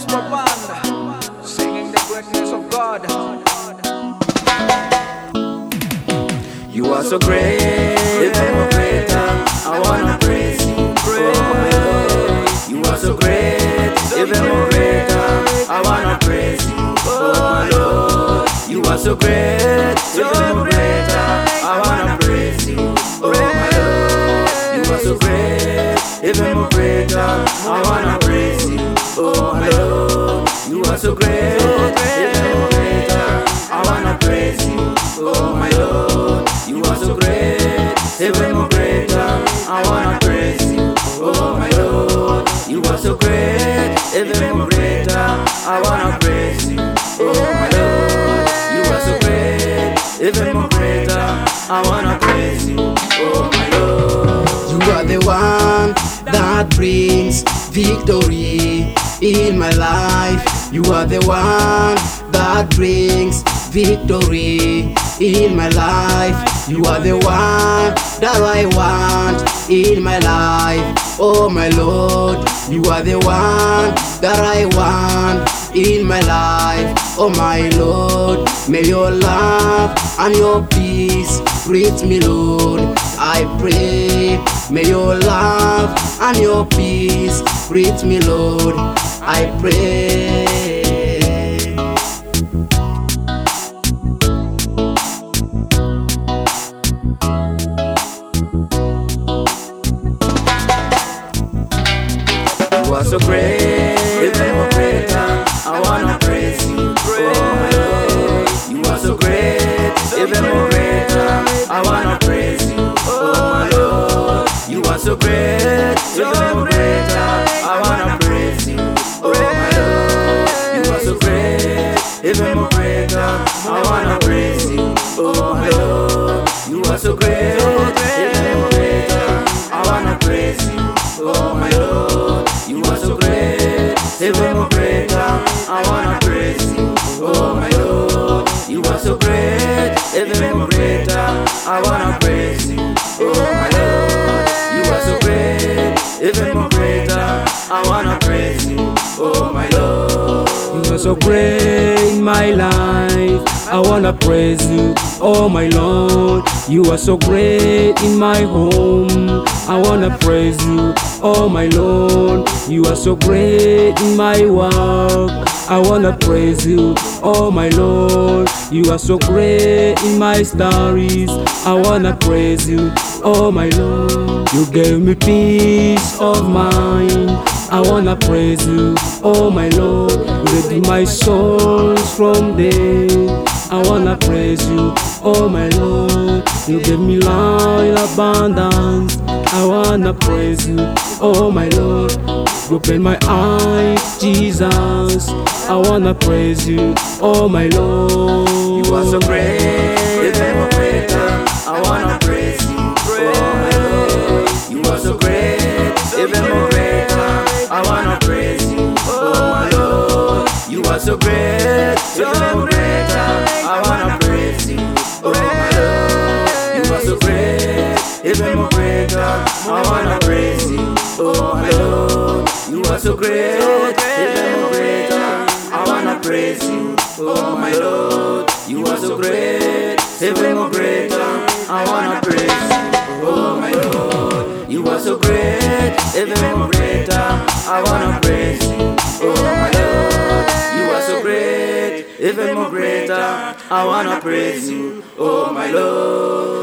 Gospel Band, singing the greatness of God. You are so great, even greater. I wanna praise you, oh my Lord. You are so great, even greater. I wanna praise you, oh my Lord. You are so great, even greater. I wanna praise you, oh my Lord. You are so great, even greater. I wanna praise you, oh my Lord. You are so great, even greater. I wanna praise you, oh my Lord. You are so great, even greater. I wanna praise you, oh my Lord. You are so great, even greater. I wanna praise you, oh my Lord. You are so great, even greater. I wanna praise you, oh my Lord. You are the one that brings victory in my life. You are the one that brings victory in my life. You are the one that I want in my life. Oh my Lord, you are the one that I want in my life. Oh my Lord, may your love and your peace greet me, Lord. I pray, may your love and your peace greet me, Lord. I pray. You are so great, even greater. I wanna praise you, oh my Lord. You are so great, even greater. I wanna praise you, oh my Lord. You are so great, even greater. I wanna praise you, oh my Lord. You are so great, even greater. I wanna praise you, oh my Lord. You are so great, even greater. I wanna praise you, oh my Lord. You are so great, even greater. I wanna praise you, oh my Lord. You are so great, even greater. I wanna praise you, oh my Lord. You are so great, even greater. I wanna praise you, oh my Lord. You are so great in my life. I wanna praise you, oh my Lord. You are so great in my home. I wanna praise you, oh my Lord. You are so great in my work. I wanna praise you, oh my Lord. You are so great in my stories. I wanna praise you, oh my Lord. You gave me peace of mind. I wanna praise you, oh my Lord. You redeemed my soul from death. I wanna praise you, oh my Lord. You gave me life in abundance. I wanna praise you, oh my Lord. You opened my eyes, Jesus. I wanna praise you, oh my Lord. You are so great, even greater. I wanna praise you, oh my Lord. You are so great, even greater. I wanna praise you, oh my Lord. You are so great, even greater. I wanna praise you, oh my Lord. You are so great, even greater. I wanna praise you, oh my Lord. You are so great, even greater. I wanna praise you, oh my Lord. You are so great, even greater. I wanna praise you, oh my Lord. You are so great, even greater. I wanna praise you, oh my Lord. You are so great, even greater. I wanna praise you, oh my Lord.